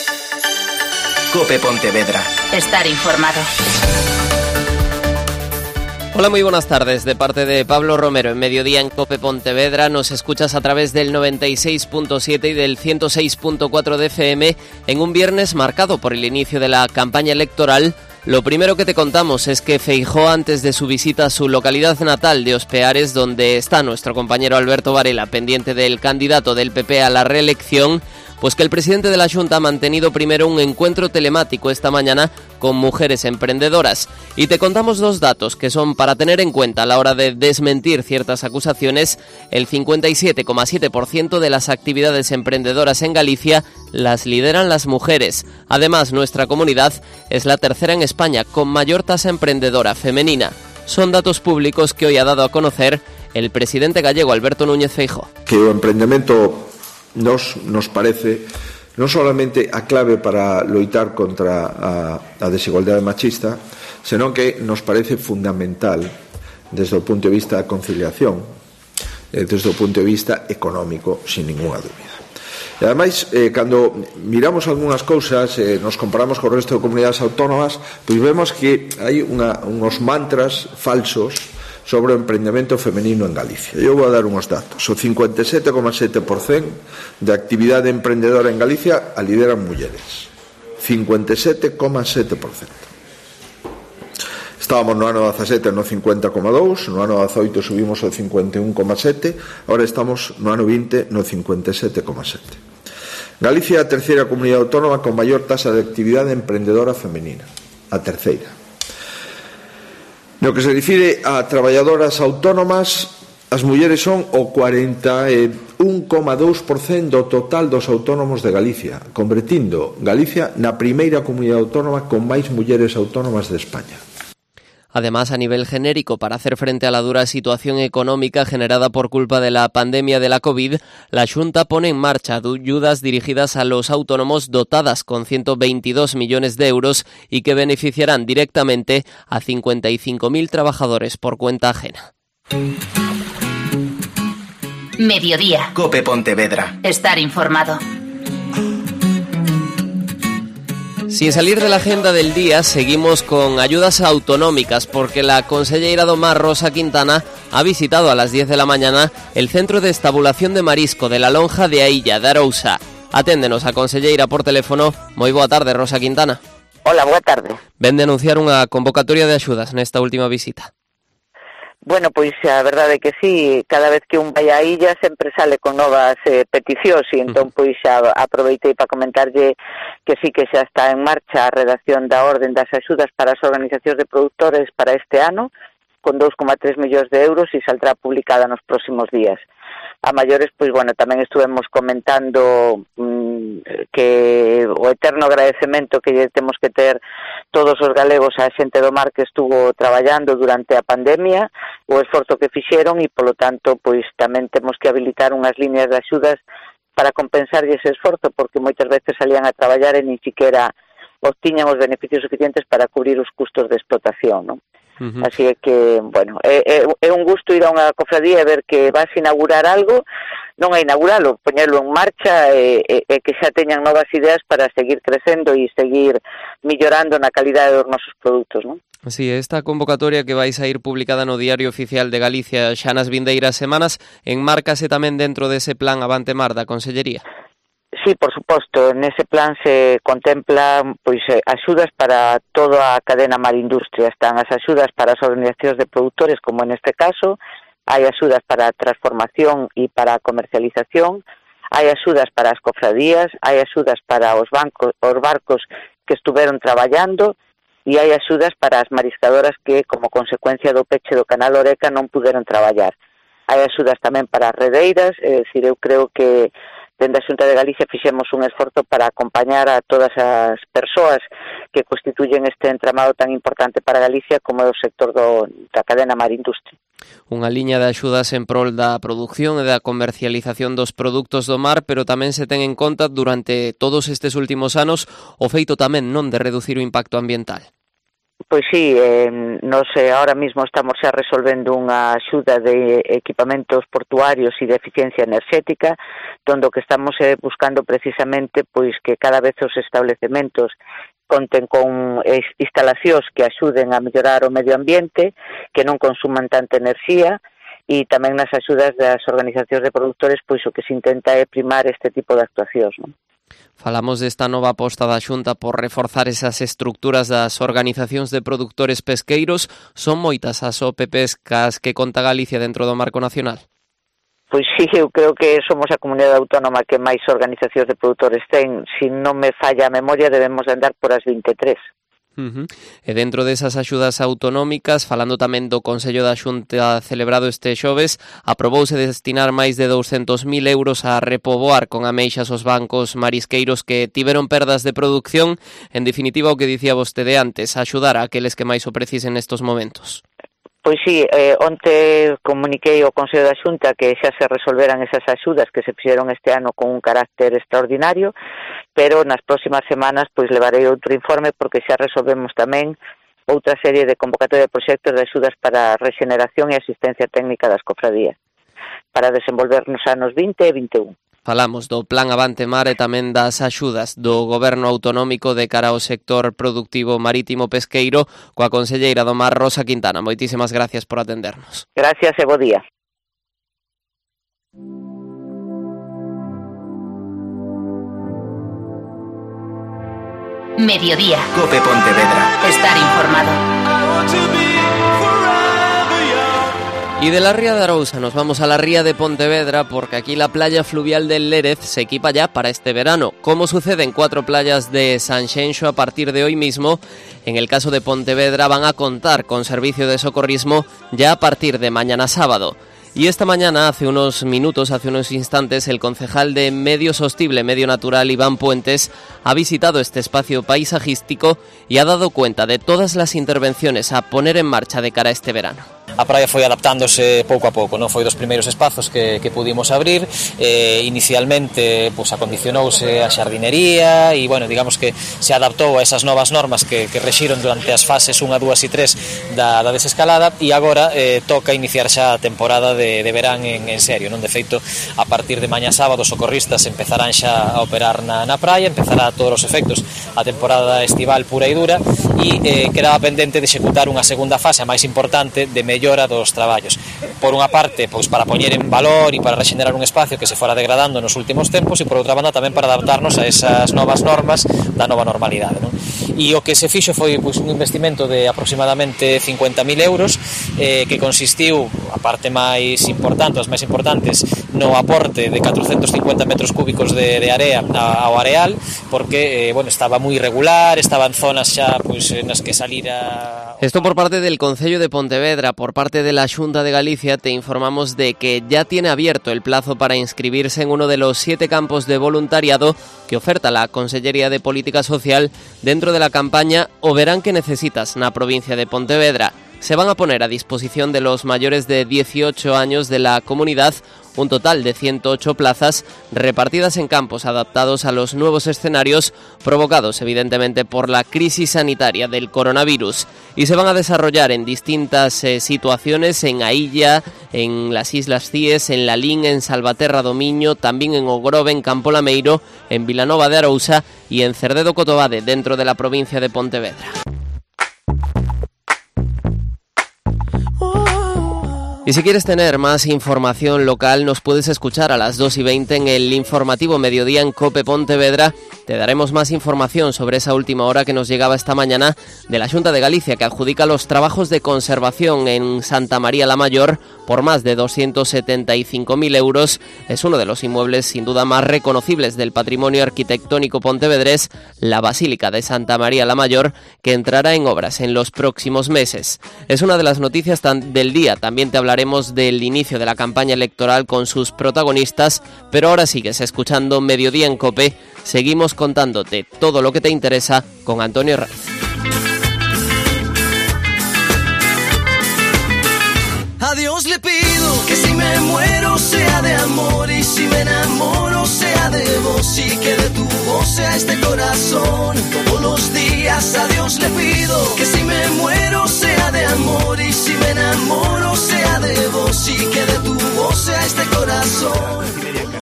COPE Pontevedra. Estar informado. Hola, muy buenas tardes. De parte de Pablo Romero, en Mediodía en COPE Pontevedra, nos escuchas a través del 96.7 y del 106.4 de FM en un viernes marcado por el inicio de la campaña electoral. Lo primero que te contamos es que Feijóo, antes de su visita a su localidad natal de Ospeares, donde está nuestro compañero Alberto Varela, pendiente del candidato del PP a la reelección, pues que el presidente de la Xunta ha mantenido primero un encuentro telemático esta mañana con mujeres emprendedoras. Y te contamos dos datos que son para tener en cuenta a la hora de desmentir ciertas acusaciones. El 57,7% de las actividades emprendedoras en Galicia las lideran las mujeres. Además, nuestra comunidad es la tercera en España con mayor tasa emprendedora femenina. Son datos públicos que hoy ha dado a conocer el presidente gallego Alberto Núñez Feijóo. Que o emprendemento nos parece non solamente a clave para loitar contra a desigualdade machista, senón que nos parece fundamental desde o punto de vista da conciliación, desde o punto de vista económico, sin ninguna dúbida. E ademais, cando miramos algunhas cousas, nos comparamos co resto de comunidades autónomas, pois vemos que hai uns mantras falsos sobre o emprendemento femenino en Galicia. Eu vou dar uns datos. O 57,7% da actividade emprendedora en Galicia a lideran mulleres. 57,7%. Estábamos no ano 17 no 50,2%, no ano 18 subimos ao 51,7%, agora estamos no ano 20 no 57,7%. Galicia é a terceira comunidade autónoma con maior tasa de actividade emprendedora femenina. A terceira. No que se refire a traballadoras autónomas, as mulleres son o 41,2% do total dos autónomos de Galicia, convertindo Galicia na primeira comunidade autónoma con máis mulleres autónomas de España. Además, a nivel genérico, para hacer frente a la dura situación económica generada por culpa de la pandemia de la COVID, la Xunta pone en marcha ayudas dirigidas a los autónomos dotadas con 122 millones de euros y que beneficiarán directamente a 55.000 trabajadores por cuenta ajena. Mediodía. COPE Pontevedra. Estar informado. Sin salir de la agenda del día, seguimos con ayudas autonómicas porque la conselleira do Mar, Rosa Quintana, ha visitado a las 10 de la mañana el Centro de Estabulación de Marisco de la Lonja de Ailla, de Arousa. Aténdenos a conselleira por teléfono. Moi boa tarde, Rosa Quintana. Hola, boa tarde. Ven de anunciar unha convocatoria de axudas nesta última visita. Bueno, pois a verdade é que sí, cada vez que un vai á illa sempre sale con novas peticións e entón pois xa aproveitei para comentarlle que sí que xa está en marcha a redacción da orden das axudas para as organizacións de produtores para este ano con 2,3 millóns de euros e saldrá publicada nos próximos días. A maiores, pois, bueno, tamén estuvemos comentando que o eterno agradecemento que lle temos que ter todos os galegos a xente do mar que estuvo traballando durante a pandemia, o esforzo que fixeron e, polo tanto, pois, tamén temos que habilitar unhas líneas de axudas para compensar ese esforzo, porque moitas veces salían a traballar e nin siquiera obtiñan os beneficios suficientes para cubrir os custos de explotación, non? Así é que, bueno, é un gusto ir a unha cofradía e ver que vas a inaugurar algo, non a inauguralo, poñelo en marcha e que xa teñan novas ideas para seguir crecendo e seguir millorando na calidade dos nosos produtos, non? Sí, esta convocatoria que vais a ir publicada no Diario Oficial de Galicia xa nas vindeiras semanas, enmárcase tamén dentro dese plan Avante Mar da Consellería. Sí, por suposto, nese plan se contempla pois axudas para toda a cadena marindustria. Están as axudas para as organizacións de produtores, como en este caso, hai axudas para a transformación e para a comercialización, hai axudas para as cofradías, hai axudas para os barcos que estuveron traballando e hai axudas para as mariscadoras que, como consecuencia do peche do canal Oreca, non puderon traballar. Hai axudas tamén para as redeiras, é dicir, eu creo que dende a Xunta de Galicia fixemos un esforzo para acompañar a todas as persoas que constituyen este entramado tan importante para Galicia como é o sector da cadena marindustria. Unha liña de axudas en prol da produción e da comercialización dos produtos do mar, pero tamén se ten en conta durante todos estes últimos anos o feito tamén non de reducir o impacto ambiental. Pois sí, nos ahora mismo estamos xa resolvendo unha axuda de equipamentos portuarios e de eficiencia enerxética, donde o que estamos buscando precisamente pois que cada vez os establecementos conten con instalacións que axuden a mellorar o medio ambiente, que non consuman tanta enerxía, e tamén nas axudas das organizacións de produtores, pois o que se intenta é primar este tipo de actuacións, non? Falamos desta nova aposta da Xunta por reforzar esas estructuras das organizacións de produtores pesqueiros. Son moitas as OPPs cas que conta Galicia dentro do marco nacional? Pois sí, eu creo que somos a comunidade autónoma que máis organizacións de produtores ten. Se non me falla a memoria, debemos de andar por as 23. E dentro desas axudas autonómicas, falando tamén do Consello da Xunta celebrado este xoves, aprobouse destinar máis de 200.000 euros a repoboar con ameixas os bancos marisqueiros que tiveron perdas de produción. En definitiva, o que dicía vostede antes, axudar a aqueles que máis o precisen nestos momentos. Pois sí, onte comuniquei ao Consello da Xunta que xa se resolveran esas axudas que se fixeron este ano con un carácter extraordinario, pero nas próximas semanas pois levarei outro informe porque xa resolvemos tamén outra serie de convocatoria de proxectos de axudas para regeneración e asistencia técnica das cofradías para desenvolver nos anos 20 e 21. Falamos do Plan Avante Mar e tamén das axudas do Goberno Autonómico de cara ao sector productivo marítimo pesqueiro coa conselleira do Mar, Rosa Quintana. Moitísimas gracias por atendernos. Gracias e bo día. Mediodía. Cope Pontevedra. Estar informado. Y de la Ría de Arousa nos vamos a la Ría de Pontevedra porque aquí la playa fluvial del Lérez se equipa ya para este verano. Como sucede en 4 playas de Sanxenxo a partir de hoy mismo, en el caso de Pontevedra van a contar con servicio de socorrismo ya a partir de mañana sábado. Y esta mañana, hace unos instantes, el concejal de Medio Sostible, Medio Natural, Iván Puentes, ha visitado este espacio paisajístico y ha dado cuenta de todas las intervenciones a poner en marcha de cara a este verano. A praia foi adaptándose pouco a pouco, non foi dos primeiros espazos que pudimos abrir. Inicialmente pues, acondicionouse a xardinería e, bueno, digamos que se adaptou a esas novas normas que rexiron durante as fases 1, 2 e 3 da desescalada e agora toca iniciar xa a temporada de verán en serio, non? De feito, a partir de mañá sábado, os socorristas empezarán xa a operar na praia, empezará a todos os efectos a temporada estival pura e dura e quedaba pendente de executar unha segunda fase, a máis importante, de mellora dos traballos. Por unha parte, pois para poñer en valor e para rexenerar un espacio que se fora degradando nos últimos tempos e por outra banda tamén para adaptarnos a esas novas normas da nova normalidade, non? E o que se fixo foi pois, un investimento de aproximadamente 50.000 euros que consistiu, a parte máis importante, as máis importantes, no aporte de 450 metros cúbicos de area ao areal, porque bueno, estaba moi irregular, estaba en zonas xa pois, nas que salira... Esto por parte del Concello de Pontevedra. Por parte de la Xunta de Galicia te informamos de que ya tiene abierto el plazo para inscribirse en uno de los 7 campos de voluntariado que oferta la Consellería de Política Social dentro de la campaña O Verán que Necesitas na provincia de Pontevedra. Se van a poner a disposición de los mayores de 18 años de la comunidad un total de 108 plazas repartidas en campos adaptados a los nuevos escenarios provocados evidentemente por la crisis sanitaria del coronavirus y se van a desarrollar en distintas situaciones en Ailla, en las Islas Cíes, en Lalín, en Salvaterra do Miño, también en Ogrove, en Campo Lameiro, en Vilanova de Arousa y en Cerdedo Cotobade dentro de la provincia de Pontevedra. Y si quieres tener más información local, nos puedes escuchar a las 2:20 en el informativo Mediodía en Cope Pontevedra. Te daremos más información sobre esa última hora que nos llegaba esta mañana de la Xunta de Galicia, que adjudica los trabajos de conservación en Santa María la Mayor por más de 275.000 euros. Es uno de los inmuebles sin duda más reconocibles del patrimonio arquitectónico pontevedrés, la Basílica de Santa María la Mayor, que entrará en obras en los próximos meses. Es una de las noticias del día. También te hablaremos del inicio de la campaña electoral con sus protagonistas, pero ahora sigues escuchando Mediodía en Cope. Seguimos contándote todo lo que te interesa con Antonio Herranz. A Dios le pido que si me muero sea de amor y si me enamoro sea de vos y que de tu voz sea este corazón. Todos los días a Dios le pido que si me muero sea de amor y si me enamoro sea de vos y que de tu voz sea este corazón.